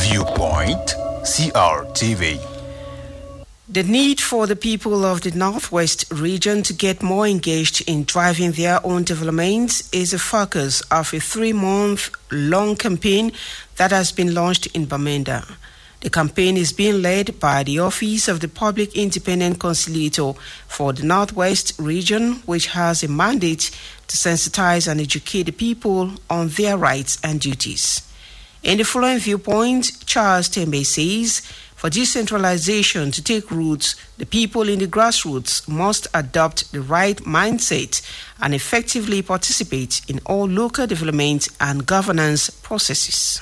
Viewpoint, CRTV. The need for the people of the Northwest region to get more engaged in driving their own development is a focus of a 3-month-long campaign that has been launched in Bamenda. The campaign is being led by the Office of the Public Independent Conciliator for the Northwest region, which has a mandate to sensitize and educate the people on their rights and duties. In the following viewpoint, Charles Tembe says, for decentralization to take root, the people in the grassroots must adopt the right mindset and effectively participate in all local development and governance processes.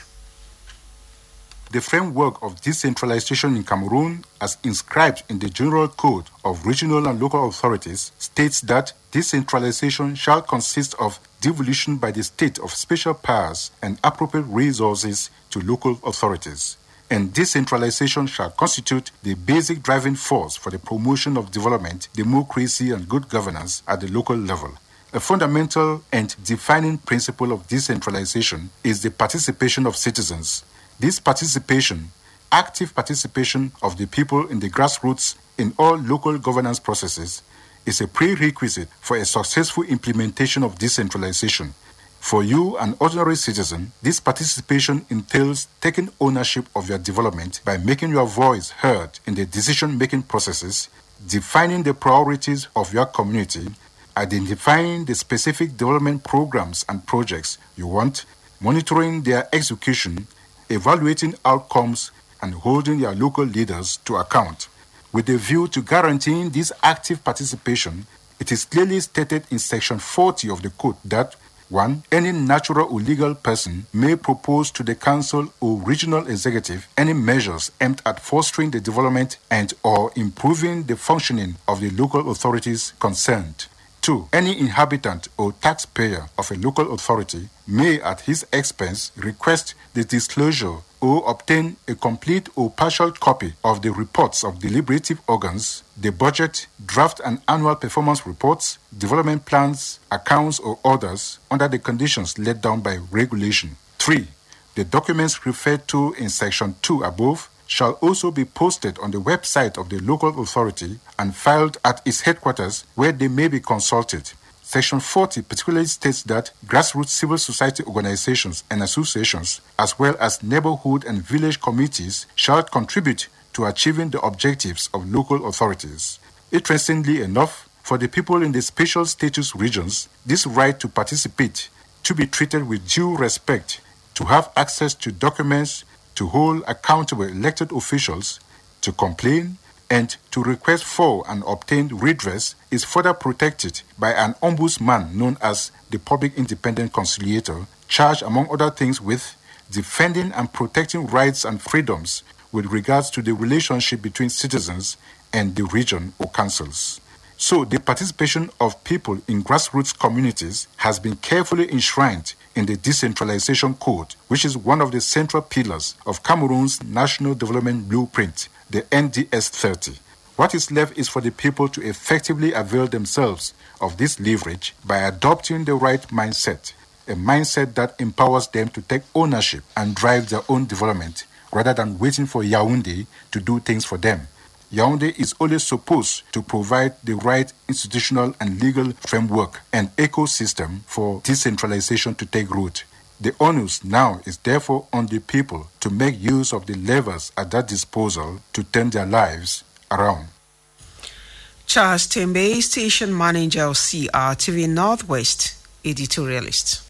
The framework of decentralization in Cameroon, as inscribed in the General Code of Regional and Local Authorities, states that decentralization shall consist of devolution by the state of special powers and appropriate resources to local authorities. And decentralization shall constitute the basic driving force for the promotion of development, democracy, and good governance at the local level. A fundamental and defining principle of decentralization is the participation of citizens. This participation, active participation of the people in the grassroots in all local governance processes, is a prerequisite for a successful implementation of decentralization. For you, an ordinary citizen, this participation entails taking ownership of your development by making your voice heard in the decision-making processes, defining the priorities of your community, identifying the specific development programs and projects you want, monitoring their execution, evaluating outcomes, and holding your local leaders to account. With a view to guaranteeing this active participation, it is clearly stated in Section 40 of the Code that 1. Any natural or legal person may propose to the council or regional executive any measures aimed at fostering the development and or improving the functioning of the local authorities concerned. 2. Any inhabitant or taxpayer of a local authority may at his expense request the disclosure or obtain a complete or partial copy of the reports of deliberative organs, the budget, draft and annual performance reports, development plans, accounts or orders under the conditions laid down by regulation. 3. The documents referred to in Section 2 above shall also be posted on the website of the local authority and filed at its headquarters where they may be consulted. Section 40 particularly states that grassroots civil society organizations and associations, as well as neighborhood and village committees, shall contribute to achieving the objectives of local authorities. Interestingly enough, for the people in the special status regions, this right to participate, to be treated with due respect, to have access to documents, to hold accountable elected officials, to complain, and to request for and obtain redress is further protected by an ombudsman known as the Public Independent Conciliator, charged among other things with defending and protecting rights and freedoms with regards to the relationship between citizens and the region or councils. So the participation of people in grassroots communities has been carefully enshrined in the Decentralization Code, which is one of the central pillars of Cameroon's National Development Blueprint, the NDS 30. What is left is for the people to effectively avail themselves of this leverage by adopting the right mindset, a mindset that empowers them to take ownership and drive their own development rather than waiting for Yaoundé to do things for them. Yaoundé is only supposed to provide the right institutional and legal framework and ecosystem for decentralization to take root. The onus now is therefore on the people to make use of the levers at their disposal to turn their lives around. Charles Tembe, Station Manager of CRTV Northwest, editorialist.